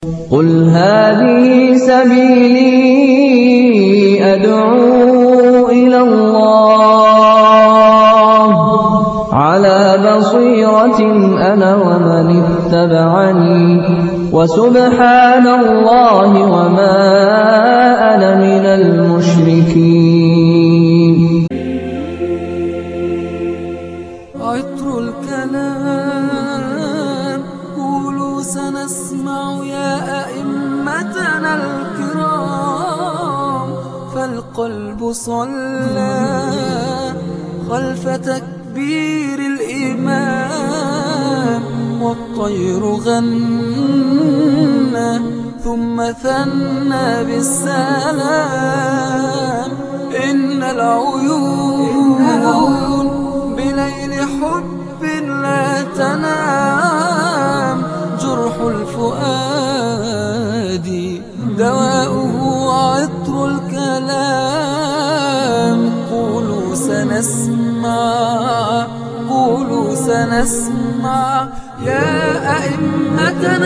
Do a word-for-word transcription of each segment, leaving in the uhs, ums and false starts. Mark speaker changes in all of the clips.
Speaker 1: قُلْ هَٰذِهِ سَبِيلِي أَدْعُو إِلَى اللَّهِ ۚ عَلَىٰ بَصِيرَةٍ أَنَا وَمَنِ اتَّبَعَنِي ۖ وَسُبْحَانَ اللَّهِ وَمَا أَنَا مِنَ الْمُشْرِكِينَ.
Speaker 2: عطر الكلام قولوا سنسمع يا أئمتنا الكرام، فالقلب صلى خلف تكبير الإمام، والطير غنى ثم ثنى بالسلام. إن العيون بليل حب لا تنام، جرح الفؤاد دواؤه عطر الكلام. قولوا سنسمع قولوا سنسمع يا أئمتنا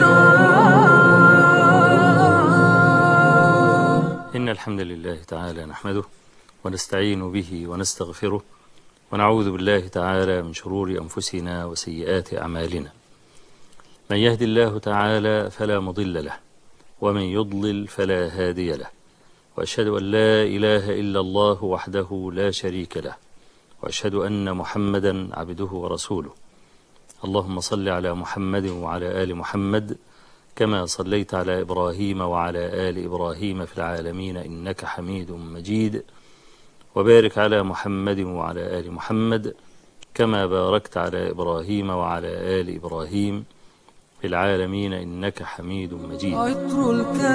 Speaker 2: الكرام.
Speaker 3: إن الحمد لله تعالى نحمده ونستعين به ونستغفره، ونعوذ بالله تعالى من شرور أنفسنا وسيئات أعمالنا. من يهد الله تعالى فلا مضل له، ومن يضلل فلا هادي له، وأشهد أن لا إله إلا الله وحده لا شريك له، وأشهد أن محمدا عبده ورسوله. اللهم صل على محمد وعلى آل محمد كما صليت على إبراهيم وعلى آل إبراهيم في العالمين إنك حميد مجيد، وبارك على محمد وعلى آل محمد كما باركت على إبراهيم وعلى آل إبراهيم في العالمين إنك حميد مجيد.
Speaker 2: عطر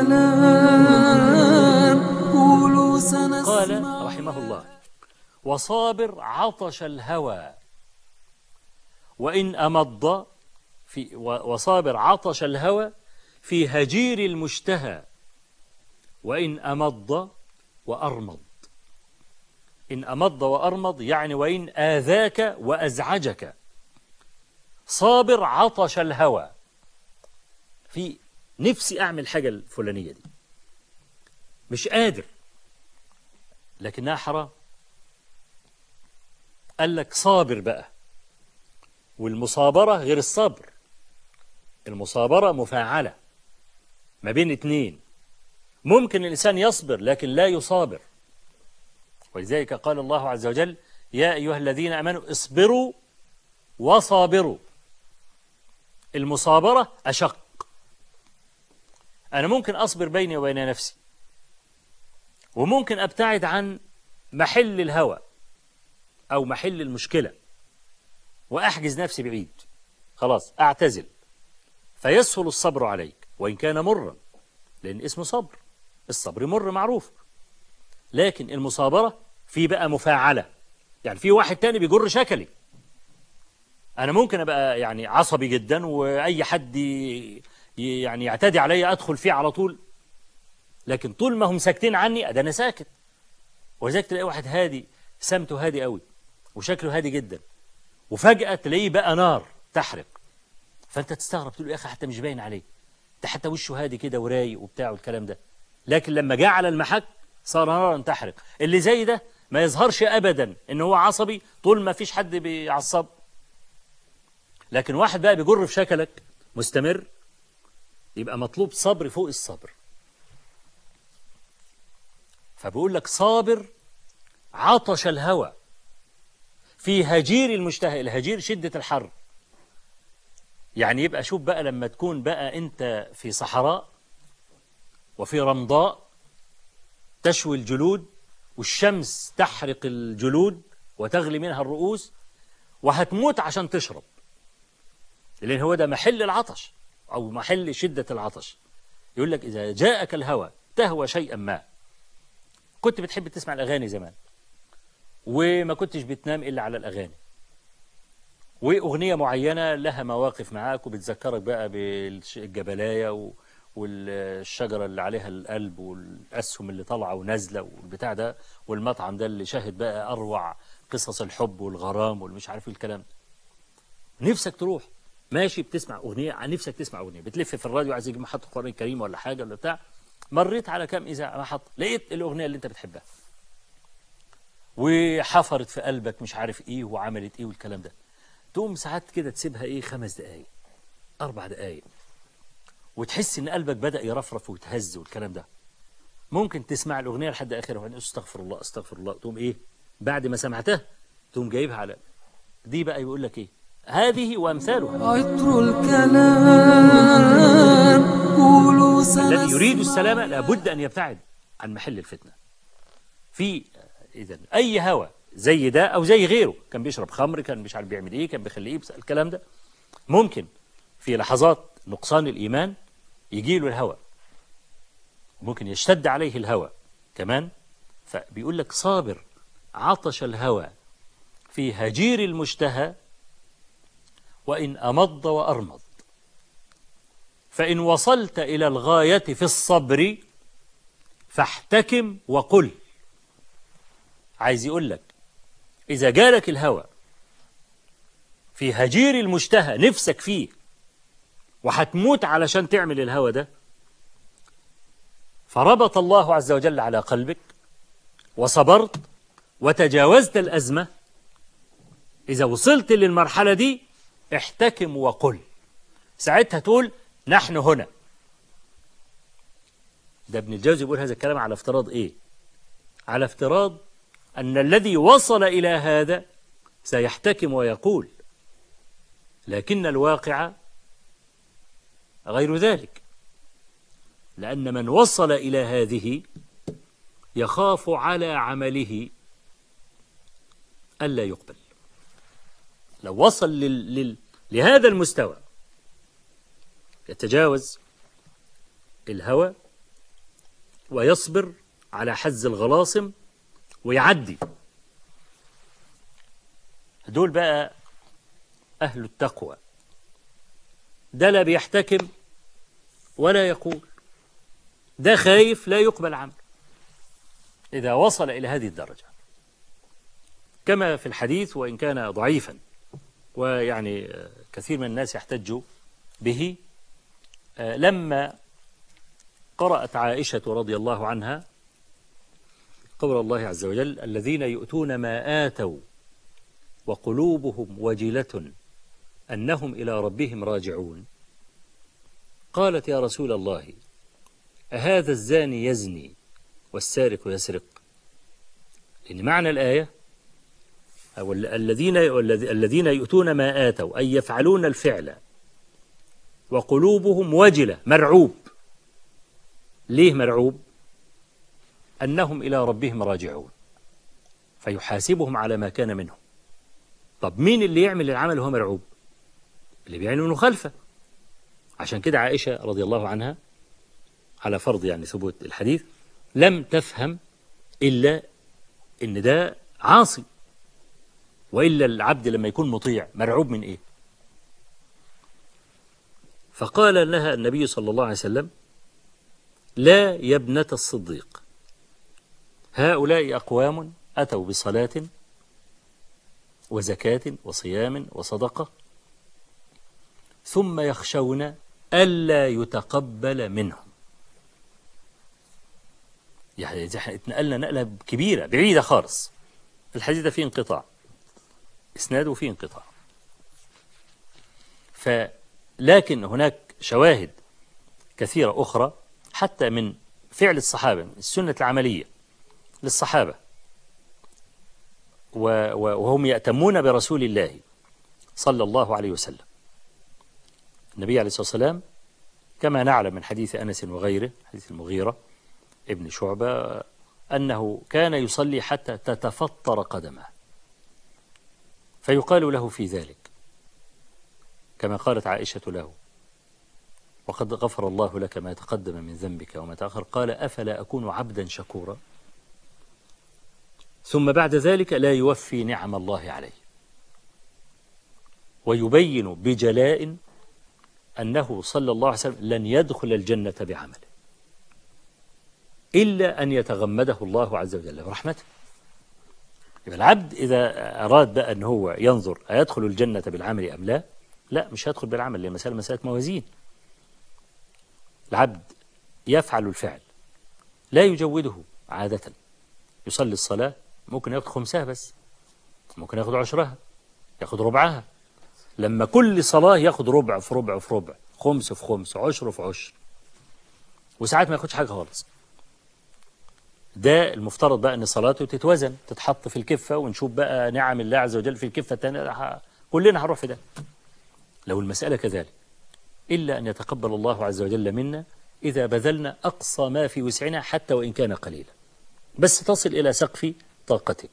Speaker 2: الكلام قولوا سنسمع.
Speaker 3: قال رحمه الله: وصابر عطش الهوى وإن أمض في وصابر عطش الهوى في هجير المشتهى، وإن أمض وأرمض. إن أمض وأرمض يعني وإن آذاك وأزعجك. صابر عطش الهوى، في نفسي أعمل حاجة الفلانية دي مش قادر لكنها حرام، قال لك صابر بقى. والمصابرة غير الصبر، المصابرة مفاعلة ما بين اتنين. ممكن الإنسان يصبر لكن لا يصابر، ولذلك قال الله عز وجل: يا أيها الذين آمنوا اصبروا وصابروا. المصابرة أشق. أنا ممكن أصبر بيني وبين نفسي، وممكن أبتعد عن محل الهوى أو محل المشكلة وأحجز نفسي بعيد، خلاص أعتزل، فيسهل الصبر عليك وإن كان مرا، لأن اسمه صبر. الصبر مر معروف، لكن المصابرة في بقى مفاعلة، يعني في واحد تاني بيجر شكلي. أنا ممكن أبقى يعني عصبي جدا، وأي حد يعني يعتدي علي أدخل فيه على طول، لكن طول ما هم ساكتين عني أده أنا ساكت. ولذلك تلاقي واحد هادي، سمته هادي قوي وشكله هادي جدا، وفجأة تلاقيه بقى نار تحرق، فأنت تستغرب تقول يا أخي حتى مش باين عليه، ده حتى وشه هادي كده ورايق وبتاع والكلام ده، لكن لما جاء على المحك صار نارا تحرق. اللي زي ده ما يظهرش أبدا إن هو عصبي طول ما فيش حد بيعصب، لكن واحد بقى بيجر في شكلك مستمر، يبقى مطلوب صبر فوق الصبر. فبقول لك صابر عطش الهوى في هجير المشتهى. الهجير شدة الحر، يعني يبقى شوف بقى لما تكون بقى أنت في صحراء وفي رمضاء تشوي الجلود، والشمس تحرق الجلود وتغلي منها الرؤوس، وهتموت عشان تشرب، لأن هو ده محل العطش أو محل شدة العطش. يقول لك إذا جاءك الهوى تهوى شيئا ما. كنت بتحب تسمع الأغاني زمان، وما كنتش بتنام إلا على الأغاني، وأغنية معينة لها مواقف معاك وبتذكرك بقى بالجبلاية والشجرة اللي عليها القلب والأسهم اللي طالعة ونازلة والبتاع ده، والمطعم ده اللي شاهد بقى أروع قصص الحب والغرام والمش عارف الكلام. نفسك تروح، ماشي بتسمع أغنية، عن نفسك تسمع أغنية، بتلف في الراديو عايز تجيب محطة قرآن كريم ولا حاجة ولا بتاع، مريت على كام إذاعة محطة لقيت الأغنية اللي أنت بتحبها وحفرت في قلبك مش عارف إيه وعملت إيه والكلام ده، تقوم ساعات كده تسيبها إيه خمس دقايق أربع دقايق وتحس إن قلبك بدأ يرفرف ويتهز والكلام ده. ممكن تسمع الأغنية لحد آخرها وتقول استغفر الله استغفر الله، تقوم إيه بعد ما سمعتها تقوم جايبها على دي بقى يقول لك إيه هذه وأمثالها.
Speaker 2: عطر الكلام قولوا
Speaker 3: الذي يريد
Speaker 2: سنسمع.
Speaker 3: السلامة لابد أن يبتعد عن محل الفتنة. في إذن أي هوى زي ده أو زي غيره، كان بيشرب خمر، كان مش عارف بيعمل إيه، كان بيخلي إيه، الكلام ده ممكن في لحظات نقصان الإيمان يجي له الهوى، ممكن يشتد عليه الهوى كمان. فبيقول لك صابر عطش الهوى في هجير المشتهى وإن أمض وأرمض، فإن وصلت إلى الغاية في الصبر فاحتكم وقل. عايز يقول لك إذا جالك الهوى في هجير المشتهى نفسك فيه وهتموت علشان تعمل الهوى ده، فربط الله عز وجل على قلبك وصبرت وتجاوزت الأزمة، إذا وصلت للمرحلة دي احتكم وقل، ساعتها تقول نحن هنا. ده ابن الجوزي يقول هذا الكلام على افتراض إيه؟ على افتراض أن الذي وصل إلى هذا سيحتكم ويقول، لكن الواقع غير ذلك، لأن من وصل إلى هذه يخاف على عمله ألا يقبل. لو وصل لل... لل... لهذا المستوى يتجاوز الهوى ويصبر على حز الغلاصم ويعدي. دول بقى أهل التقوى، ده لا بيحتكم ولا يقول، ده خايف لا يقبل عمل إذا وصل إلى هذه الدرجة، كما في الحديث وإن كان ضعيفا ويعني كثير من الناس يحتج به. لما قرأت عائشة رضي الله عنها قول الله عز وجل الذين يؤتون ما آتوا وقلوبهم وجلة أنهم إلى ربهم راجعون، قالت يا رسول الله أهذا الزاني يزني والسارق يسرق؟ لأن معنى الآية أو الذين الذين يؤتون ما آتوا أي يفعلون الفعل وقلوبهم وجلة مرعوب. ليه مرعوب؟ أنهم إلى ربهم راجعون فيحاسبهم على ما كان منهم. طب مين اللي يعمل العمل وهو مرعوب؟ اللي بيعمل منه خلفه. عشان كده عائشة رضي الله عنها على فرض يعني ثبوت الحديث لم تفهم إلا إن ده عاصي، وإلا العبد لما يكون مطيع مرعوب من إيه؟ فقال لها النبي صلى الله عليه وسلم لا يا ابنة الصديق، هؤلاء أقوام أتوا بصلاة وزكاة وصيام وصدقة ثم يخشون ألا يتقبل منهم. يعني اتنقلنا نقلة كبيرة بعيدة خالص. الحديث ده فيه انقطاع، إسناده فيه انقطاع، فلكن هناك شواهد كثيرة أخرى حتى من فعل الصحابة، السنة العملية للصحابة وهم يأتمون برسول الله صلى الله عليه وسلم. النبي عليه الصلاة والسلام كما نعلم من حديث أنس وغيره، حديث المغيرة ابن شعبة، أنه كان يصلي حتى تتفطر قدمه، فيقال له في ذلك كما قالت عائشة له وقد غفر الله لك ما تقدم من ذنبك وما تأخر، قال أفلا أكون عبدا شكورا؟ ثم بعد ذلك لا يوفي نعم الله عليه ويبين بجلاء أنه صلى الله عليه وسلم لن يدخل الجنة بعمله إلا أن يتغمده الله عز وجل برحمته. يبقى العبد إذا أراد بقى أن هو ينظر أيدخل الجنة بالعمل أم لا، لا، مش هيدخل بالعمل، لأن مسألة مسألة موازين. العبد يفعل الفعل لا يجوده عادة. يصلي الصلاة ممكن ياخد خمسها بس، ممكن ياخد عشرها، ياخد ربعها. لما كل صلاة ياخد ربع في ربع في ربع، خمس في خمس، عشر في عشر، وساعات ما ياخدش حاجة خالص. ده المفترض بقى ان صلاته تتوزن، تتحط في الكفة، ونشوف بقى نعم الله عز وجل في الكفة الثانية، كلنا هنروح في ده. لو المسألة كذلك، إلا أن يتقبل الله عز وجل منا إذا بذلنا أقصى ما في وسعنا حتى وإن كان قليلا، بس تصل إلى سقف طاقتك.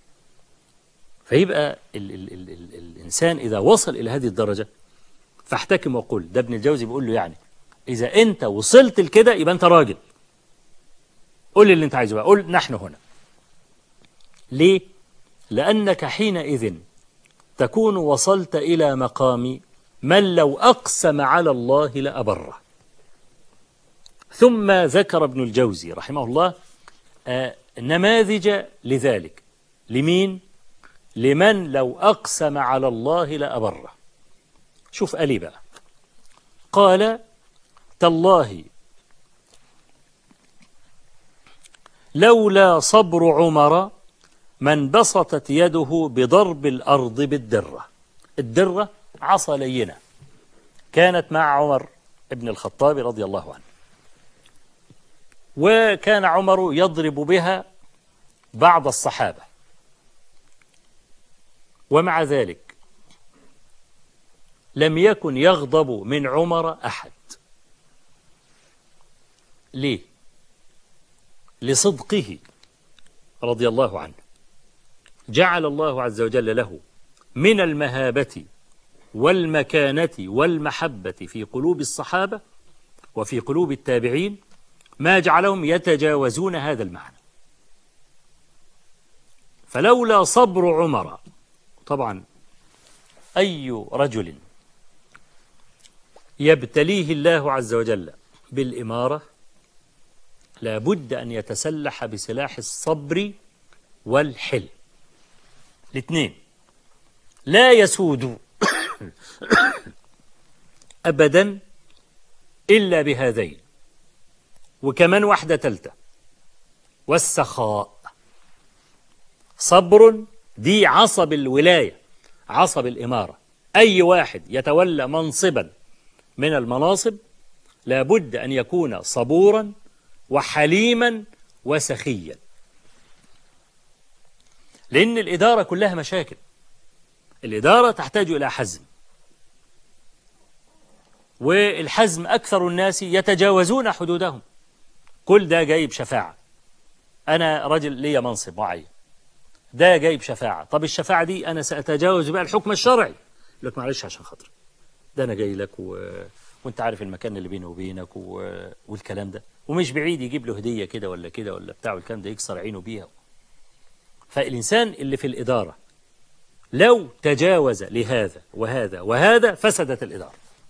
Speaker 3: فيبقى ال ال ال ال الإنسان إذا وصل إلى هذه الدرجة فاحتكم وقل. ده ابن الجوزي بيقول له يعني إذا أنت وصلت لكده يبقى أنت راجل، قل اللي أنت عايزه بقى، قل نحن هنا. ليه؟ لأنك حينئذ تكون وصلت إلى مقام من لو أقسم على الله لأبره. ثم ذكر ابن الجوزي رحمه الله آه نماذج لذلك. لمين؟ لمن لو أقسم على الله لأبره. شوف ألي بقى، قال تالله لولا صبر عمر من بسطت يده بضرب الأرض بالدرة. الدرة عصا لينة كانت مع عمر ابن الخطاب رضي الله عنه، وكان عمر يضرب بها بعض الصحابة، ومع ذلك لم يكن يغضب من عمر أحد. ليه؟ لصدقه رضي الله عنه. جعل الله عز وجل له من المهابة والمكانة والمحبة في قلوب الصحابة وفي قلوب التابعين ما جعلهم يتجاوزون هذا المعنى. فلولا صبر عمر، طبعا أي رجل يبتليه الله عز وجل بالإمارة لا بد أن يتسلح بسلاح الصبر والحلم. الاثنين لا يسود أبدا إلا بهذين، وكمان واحدة تالتة، والسخاء. صبر دي عصب الولاية، عصب الإمارة. أي واحد يتولى منصبا من المناصب لابد أن يكون صبورا وحليما وسخيا، لأن الإدارة كلها مشاكل. الإدارة تحتاج إلى حزم، والحزم أكثر الناس يتجاوزون حدودهم. كل ده جايب شفاعة، أنا رجل لي منصب معين، ده جايب شفاعة، طب الشفاعة دي أنا سأتجاوز بقى الحكم الشرعي. يقول لك معلش عشان خاطر ده أنا جاي لك و... وأنت عارف المكان اللي بيني وبينك و... والكلام ده، ومش بعيد يجيب له هدية كده ولا كده ولا بتاع، والكلام ده يكسر عينه بيها. فالإنسان اللي في الإدارة لو تجاوز لهذا وهذا وهذا فسدت الإدارة،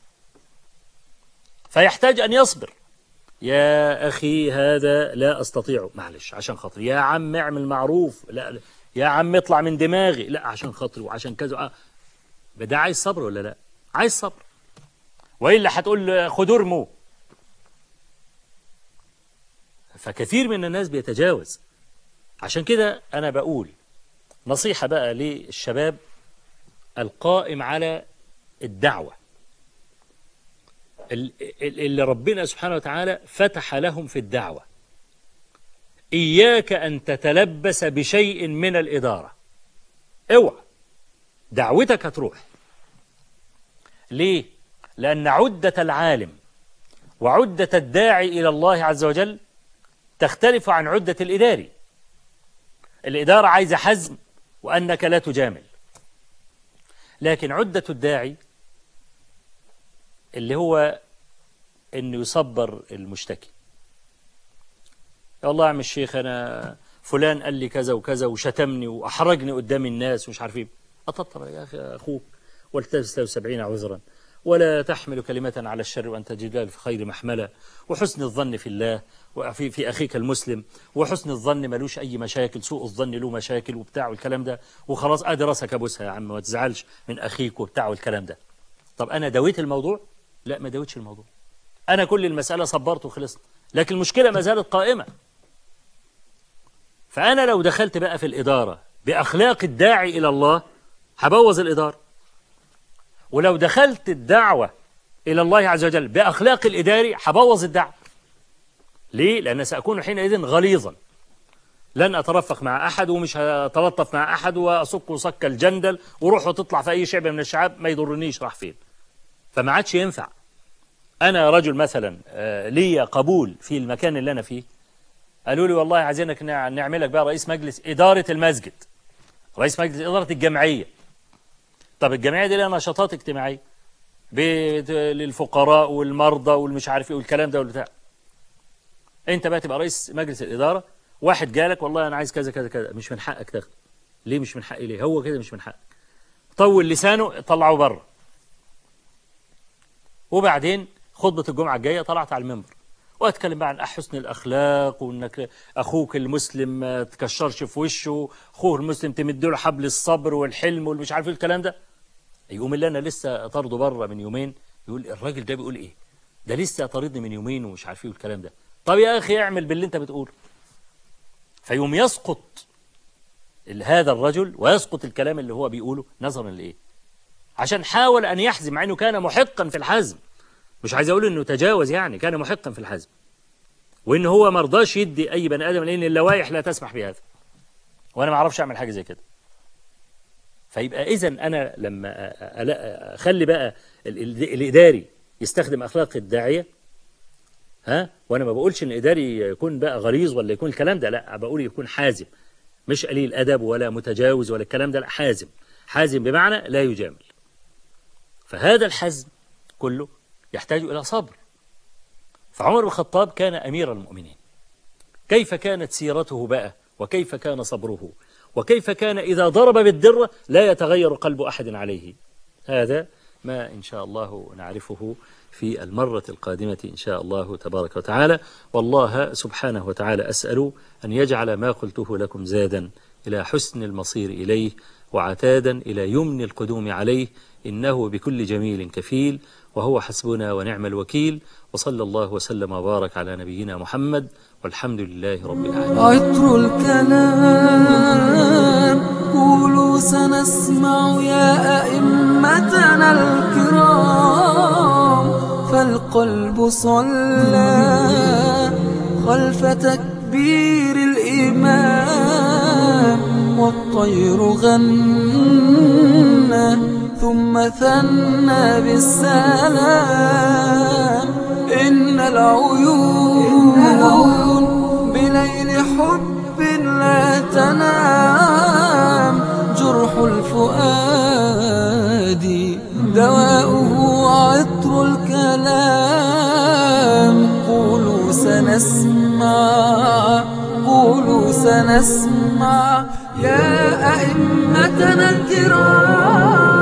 Speaker 3: فيحتاج أن يصبر. يا أخي هذا لا أستطيع، معلش عشان خاطر، يا عم اعمل معروف، لا يا عم اطلع من دماغي، لا عشان خاطر وعشان كذا. ده عايز صبر ولا لا؟ عايز صبر، وإلا هتقول خدوا ارموا. فكثير من الناس بيتجاوز. عشان كده أنا بقول نصيحة بقى للشباب القائم على الدعوة، اللي ربنا سبحانه وتعالى فتح لهم في الدعوة. إياك أن تتلبس بشيء من الإدارة، اوعى، دعوتك هتروح. ليه؟ لأن عدة العالم وعدة الداعي إلى الله عز وجل تختلف عن عدة الإداري. الإدارة عايزة حزم وأنك لا تجامل، لكن عدة الداعي اللي هو أنه يصبر المشتكي. يا الله يا عم الشيخ أنا فلان قال لي كذا وكذا وشتمني وأحرجني قدام الناس ومش عارف ايه. أططر يا أخي أخوك ولتجد سبعين عذرا، ولا تحمل كلمة على الشر وأنت تجد في خير محملة، وحسن الظن في الله وفي في أخيك المسلم، وحسن الظن ملوش أي مشاكل، سوء الظن له مشاكل وبتاع والكلام ده، وخلاص أدي راسك أبوسها يا عم ما تزعلش من أخيك وبتاع والكلام ده. طب أنا دويت الموضوع؟ لا، ما دويتش الموضوع. أنا كل المسألة صبرت وخلصت، لكن المشكلة ما زالت قائمة. فأنا لو دخلت بقى في الإدارة بأخلاق الداعي إلى الله هبوظ الإدارة، ولو دخلت الدعوة إلى الله عز وجل بأخلاق الإداري هبوظ الدعوة. ليه؟ لأن سأكون حينئذ غليظا، لن أترفق مع أحد ومش هتلطف مع أحد وأصك صك الجندل وروح وتطلع في أي شعب من الشعاب ما يضرنيش راح فين. فما عادش ينفع. أنا رجل مثلا لي قبول في المكان اللي أنا فيه، قالوا لي والله عايزينك نعملك بقى رئيس مجلس إدارة المسجد، رئيس مجلس إدارة الجمعية. طب الجمعية دي لها نشاطات اجتماعية للفقراء والمرضى والمش عارف ايه والكلام ده والبتاع. انت بقى تبقى رئيس مجلس الإدارة، واحد جالك والله انا عايز كذا كذا كذا، مش من حقك تاخده. ليه مش من حقي؟ ليه؟ هو كده مش من حقك. طول لسانه طلعه بره. وبعدين خطبة الجمعة الجاية طلعت على المنبر واتكلم بقى عن حسن الاخلاق، وانك اخوك المسلم ما تكشرش في وشه، اخوه المسلم تمد له حبل الصبر والحلم والمش عارف الكلام ده. يقوم اللي انا لسه طرده بره من يومين يقول الراجل ده بيقول ايه؟ ده لسه طاردني من يومين ومش عارف ايه والكلام ده. طب يا اخي اعمل باللي انت بتقوله. فيوم يسقط هذا الرجل ويسقط الكلام اللي هو بيقوله نظرا لايه؟ عشان حاول ان يحزم، مع انه كان محقا في الحزم. مش عايز اقول انه تجاوز، يعني كان محقا في الحزم، وان هو ما رضاش يدي اي بني ادم، لان اللوائح لا تسمح بهذا، وانا ما اعرفش اعمل حاجه زي كده. فيبقى اذا انا لما اخلي بقى الاداري يستخدم اخلاق الداعيه، ها، وانا ما بقولش ان الاداري يكون بقى غليظ ولا يكون الكلام ده، لا، بقول يكون حازم، مش قليل ادب ولا متجاوز ولا الكلام ده، لا، حازم. حازم بمعنى لا يجامل. فهذا الحزم كله يحتاج إلى صبر. فعمر بن الخطاب كان أمير المؤمنين. كيف كانت سيرته بقى، وكيف كان صبره، وكيف كان إذا ضرب بالدرة لا يتغير قلب أحد عليه. هذا ما إن شاء الله نعرفه في المرة القادمة إن شاء الله تبارك وتعالى. والله سبحانه وتعالى أسأل أن يجعل ما قلته لكم زادا إلى حسن المصير إليه، وعتادا إلى يمن القدوم عليه، إنه بكل جميل كفيل، وهو حسبنا ونعم الوكيل. وصلى الله وسلم وبارك على نبينا محمد، والحمد لله رب العالمين.
Speaker 2: عطر الكلام قولوا سنسمع يا أئمتنا الكرام، فالقلب صلى خلف تكبير الإمام، والطير غنى ثم ثنى بالسلام. إن العيون بليل حب لا تنام، جرح الفؤاد دواؤه عطر الكلام. قولوا سنسمع قولوا سنسمع يا أئمتنا الكرام.